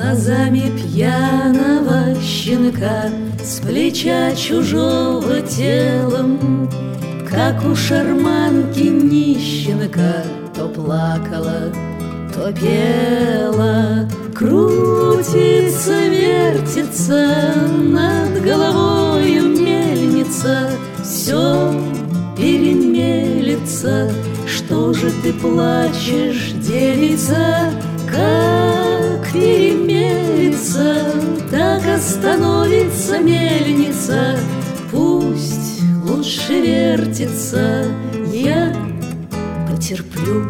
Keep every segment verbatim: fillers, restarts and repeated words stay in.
глазами пьяного щенка, с плеча чужого телом, как у шарманки нищенка, то плакала, то пела. Крутится, вертится над головою мельница, все перемелется. Что же ты плачешь, девица? Как перемелется, так остановится мельница. Пусть лучше вертится, я потерплю.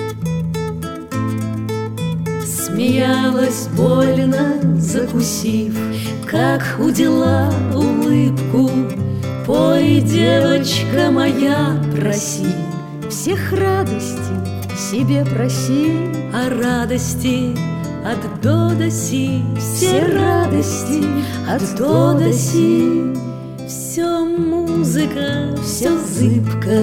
Смеялась больно, закусив, как удила улыбку. Пой, девочка моя, проси всех радостей себе проси, а радости от до до си, все радости от до до си. Все музыка, все зыбко,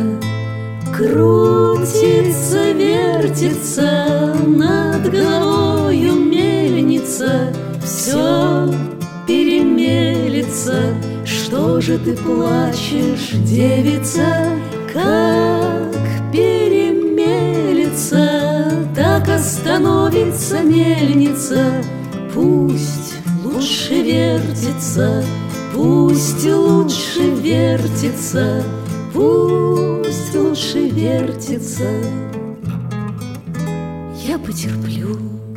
крутится, вертится над головою мельница, все перемелется. Что же ты плачешь, девица? Как перемелется, так остановится мельница. Пусть лучше вертится, пусть лучше вертится, пусть лучше вертится. Я потерплю.